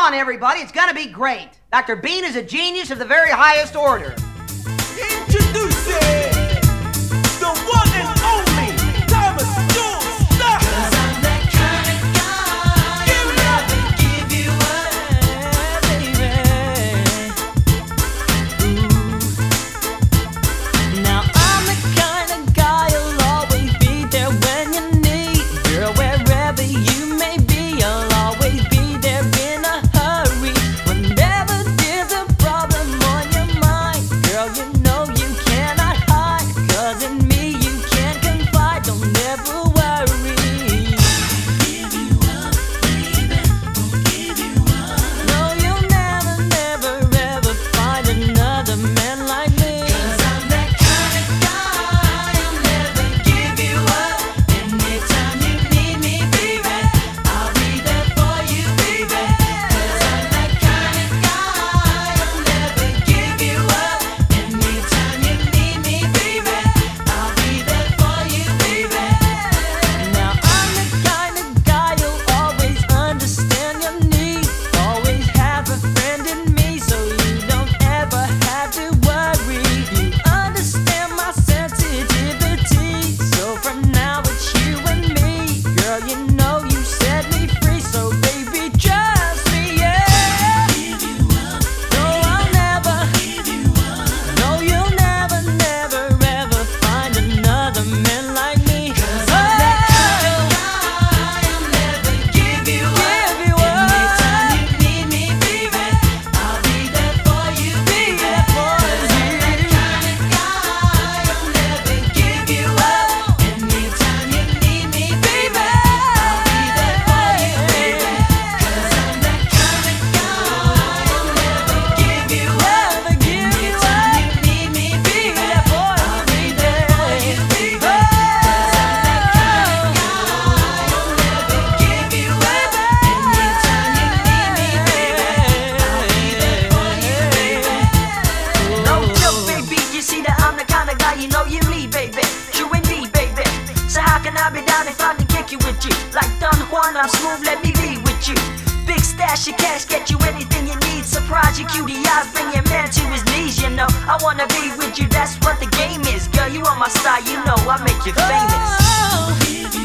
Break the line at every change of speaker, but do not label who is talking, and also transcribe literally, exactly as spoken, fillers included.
on, everybody. It's gonna be great. Doctor Bean is a genius of the very highest order.
Introducing the one and only Thomas Jules Starr. 'Cause I'm that kind of guy. Give it up and give you up, baby. Ooh. Now I'm the kind of guy who'll always be there when you need. Girl, wherever you may be, I'll always be there in a hurry. Whenever there's a problem on your mind, girl, you know you cannot hide. 'Cause in me you can't confide, don't ever worry. Give you up, baby, won't give you up. No, you'll never, never, ever find another man like me. 'Cause I'm that kind of guy, I'll never give you up. Anytime you need me, baby, I'll be there for you, baby. 'Cause I'm that kind of guy, I'll never give you up. Anytime you need me, baby, I'll be there for you, baby. Now I'm the kind of guy who'll always understand your needs. Always have a friend in me, so you don't ever have to worry. You understand my sensitivity, so from now it's you and me. Girl, you know you set me free, so baby, trust me, yeah. Give you up, no, I'll never give you up. No, you'll never, never, ever find another man like me. 'Cause I'm that kind of guy, I'll never give you up. Anytime you need me, baby, I'll be there for you, baby. 'Cause I'm that kind of guy, I'll never give you up. Anytime you need me, baby, I'll be there for you, baby. 'Cause I'm that kind of guy, I'll never give you up. Anytime you need me, baby, I'll be there for you, baby. 'Cause I'm that kind of guy, I'll never give you up. Anytime you need me, baby, I'll be there for you, baby.
No joke, baby, you see that I'm the kind of guy you know you need, baby. True indeed, baby. So how can I be down if I can kick you with you? Like Don Juan, I'm smooth, let me be with you. Big stash of cash, get you anything you need. Surprise your cutie eyes, bring your man to his knees, you know. I wanna be with you, that's what the game is. Girl, you on my side, you know I make you famous.
Oh,